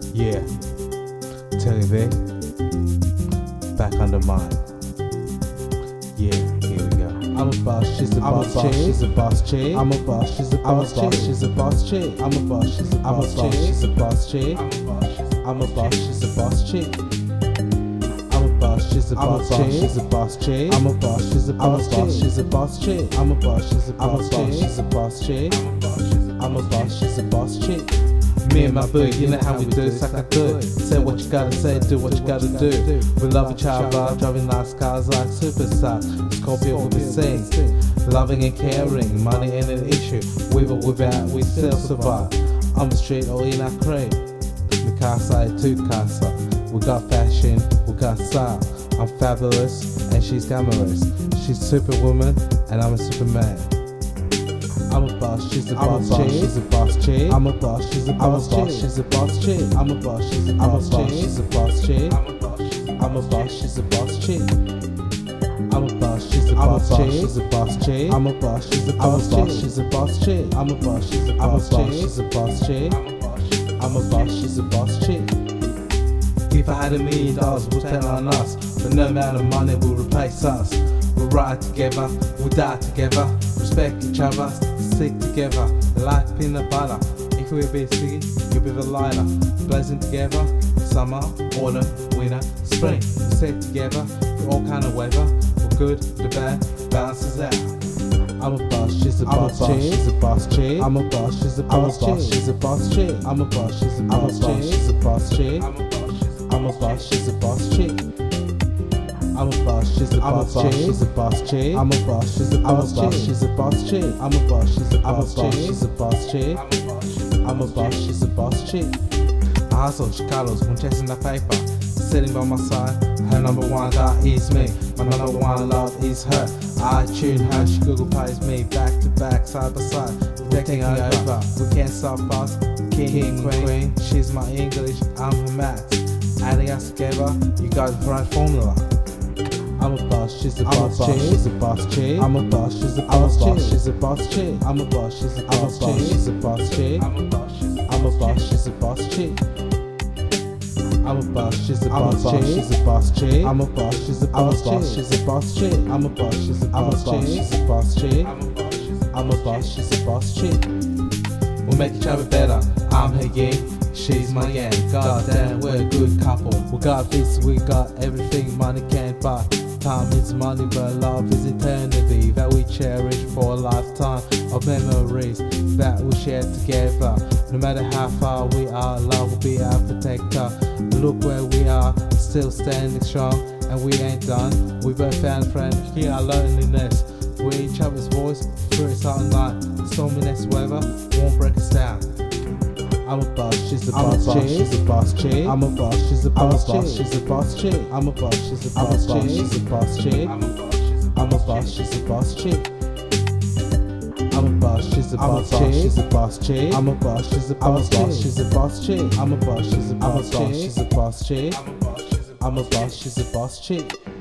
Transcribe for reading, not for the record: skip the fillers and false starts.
Yeah, Tony V, back on the mind. Yeah, here we go. I'm a boss, she's a boss chick. She's a boss chick. I'm a boss, she's a boss chick. She's a boss chick. I'm a boss, she's a boss chick. She's a boss chick. I'm a boss, she's a boss chick. I'm a boss, she's a boss chick. She's a boss chick. I'm a boss, she's a boss chick. She's a boss chick. I'm a boss, she's a boss chick. She's a boss chick. I'm a boss, she's a boss chick. Me and my boo, you know how we do, suck I could. Say what you gotta say, do what you gotta do. We love each other, driving nice cars like superstar. Scorpio will be seen, loving and caring. Money ain't an issue, with or without, we still survive. On the street or in our crate, the casa to casa. We got fashion, we got style. I'm fabulous and she's glamorous. She's superwoman and I'm a superman. I'm a boss, she's a boss chick. She's a boss chick. I'm a boss, she's a boss chick. She's a boss chick. I'm a boss, she's a boss chick. She's a boss chick. I'm a boss, she's a boss chick. I'm a boss, she's a boss chick. She's a boss chick. I'm a boss, she's a boss chick. She's a boss chick. I'm a boss, she's a boss chick. She's a boss chick. I'm a boss, she's a boss chick. If I had $1 million, we'll spend on us. But no amount of money will replace us. We'll ride together, we'll die together. Respect each other, stick together. Like peanut butter. If we're a bit sticky, you'll be the lighter. Blazing together, summer, autumn, winter, spring. We stay together through all kind of weather. For good, the bad, balances out. I'm a boss, she's a boss chick. She's a boss chick. I'm a boss, she's a boss chick. She's a boss chick. I'm a boss, she's a boss chick. She's a boss chick. I'm a boss, she's a boss chick. I'm a boss, she's a boss chick. She's a boss chick. I'm a boss, she's a boss chick. She's a boss chick. I'm a boss, she's a boss chick. She's a boss chick. I'm a boss, she's a boss chick. I hustle Chicanos when chasing the paper. Sitting by my side, her number one that is me. My number one love is her. I tune her, she Google plays me back to back, side by side. We're taking over, we can't stop us. King and queen, she's my English, I'm her maths. Adding us together, you got the right formula. I'm a boss, she's a boss chick. She's a boss chick. I'm a boss, she's a boss chick. She's a boss chick. I'm a boss, she's a boss chick. She's a boss chick. I'm a boss, she's a boss chick. I'm a boss, she's a boss chick. She's a boss chick. I'm a boss, she's a boss chick. She's a boss chick. I'm a boss, she's a boss chick. She's a boss chick. I'm a boss, she's a boss chick. We'll make each other better. I'm her yin, she's my yang. Goddamn, we're a good couple. We got this, we got everything money can't buy. Time is money, but love is eternity that we cherish for a lifetime of memories that we share together. No matter how far we are, love will be our protector. Look where we are, still standing strong, and we ain't done. We both found a friend, hear our loneliness. We're each other's voice through a silent night. Storminess weather won't break us down. I'm a boss, she's a boss chick. She's a boss chick. I'm a boss, she's a boss chick. She's a boss chick. I'm a boss, she's a boss chick. She's a boss chick. I'm a boss, she's a boss chick. I'm a boss, she's a boss chick. She's a boss chick. I'm a boss, she's a boss chick. She's a boss chick. I'm a boss, she's a boss chick. She's a boss chick. I'm a boss, she's a boss chick.